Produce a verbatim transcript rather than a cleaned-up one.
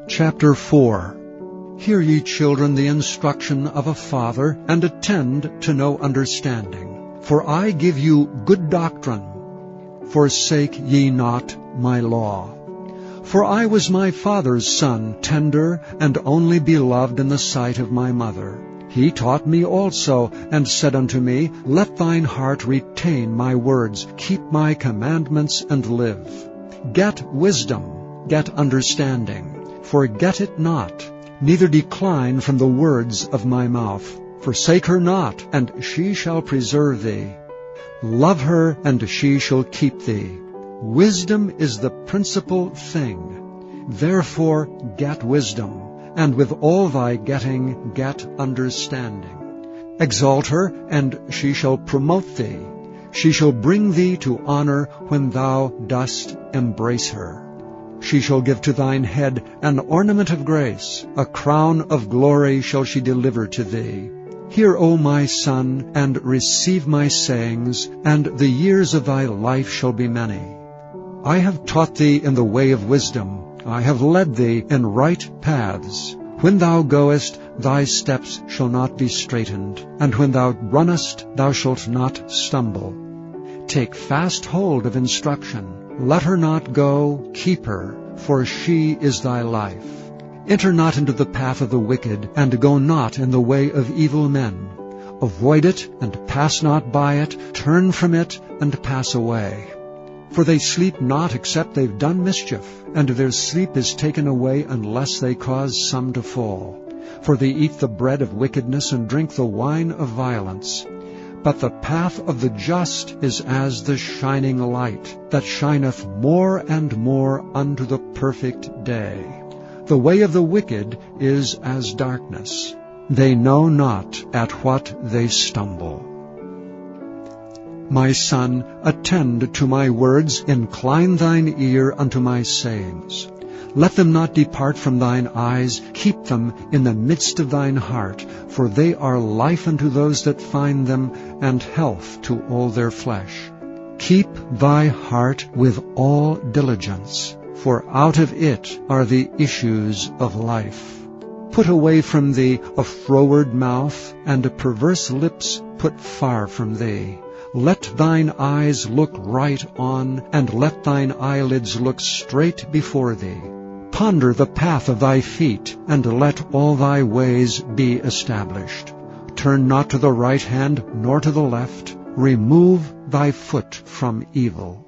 Chapter four. Hear ye children the instruction of a father, and attend to know understanding. For I give you good doctrine. Forsake ye not my law. For I was my father's son, tender and only beloved in the sight of my mother. He taught me also, and said unto me, Let thine heart retain my words, keep my commandments, and live. Get wisdom, get understanding, forget it not, neither decline from the words of my mouth. Forsake her not, and she shall preserve thee. Love her, and she shall keep thee. Wisdom is the principal thing. Therefore get wisdom, and with all thy getting get understanding. Exalt her, and she shall promote thee. She shall bring thee to honor when thou dost embrace her. She shall give to thine head an ornament of grace, a crown of glory shall she deliver to thee. Hear, O my son, and receive my sayings, and the years of thy life shall be many. I have taught thee in the way of wisdom, I have led thee in right paths. When thou goest, thy steps shall not be straitened, and when thou runnest, thou shalt not stumble. Take fast hold of instruction. Let her not go, keep her, for she is thy life. Enter not into the path of the wicked, and go not in the way of evil men. Avoid it, and pass not by it. Turn from it, and pass away. For they sleep not except they've done mischief, and their sleep is taken away unless they cause some to fall. For they eat the bread of wickedness, and drink the wine of violence. But the path of the just is as the shining light, that shineth more and more unto the perfect day. The way of the wicked is as darkness. They know not at what they stumble. My son, attend to my words, incline thine ear unto my sayings. Let them not depart from thine eyes, keep them in the midst of thine heart, for they are life unto those that find them, and health to all their flesh. Keep thy heart with all diligence, for out of it are the issues of life. Put away from thee a froward mouth, and a perverse lips put far from thee. Let thine eyes look right on, and let thine eyelids look straight before thee. Ponder the path of thy feet, and let all thy ways be established. Turn not to the right hand, nor to the left. Remove thy foot from evil.